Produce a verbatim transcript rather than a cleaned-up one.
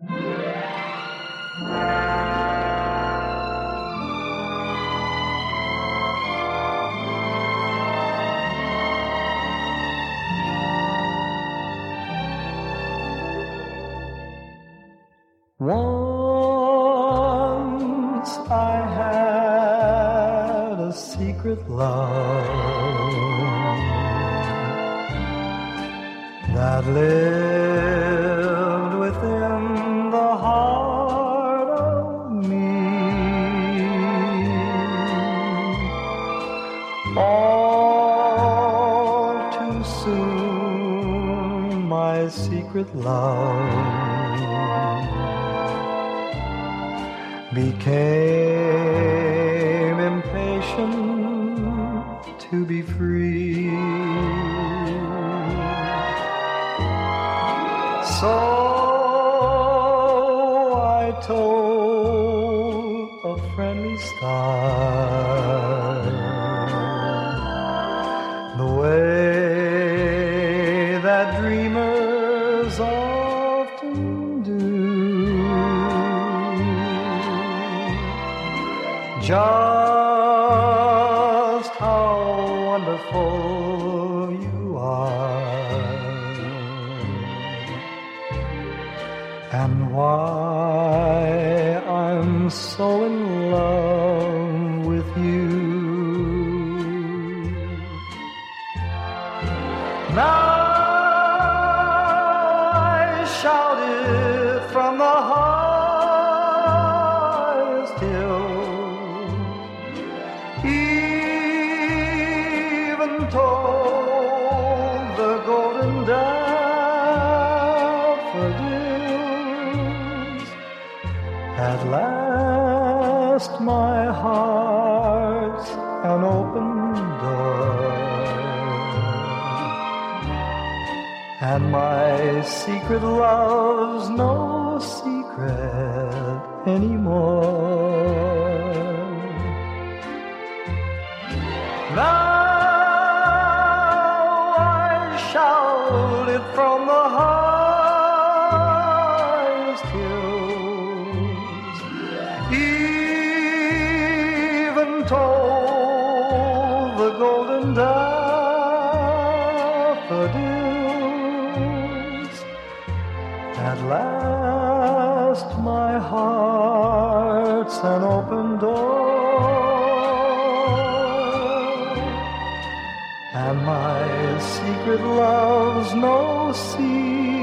Once I had a secret love that lived within the heart of me. All too soon my secret love became impatient to be free. So I told a friendly star the way that dreamers often do. Just how wonderful you are, and why I'm so in love with you. Now I shout it from the highest hill, even told the golden daffodils. At last my heart's an open door, and my secret love's no secret anymore. Now I shout it from the highest hills, even told the golden daffodils. At last my heart's an open door, and my secret love's no secret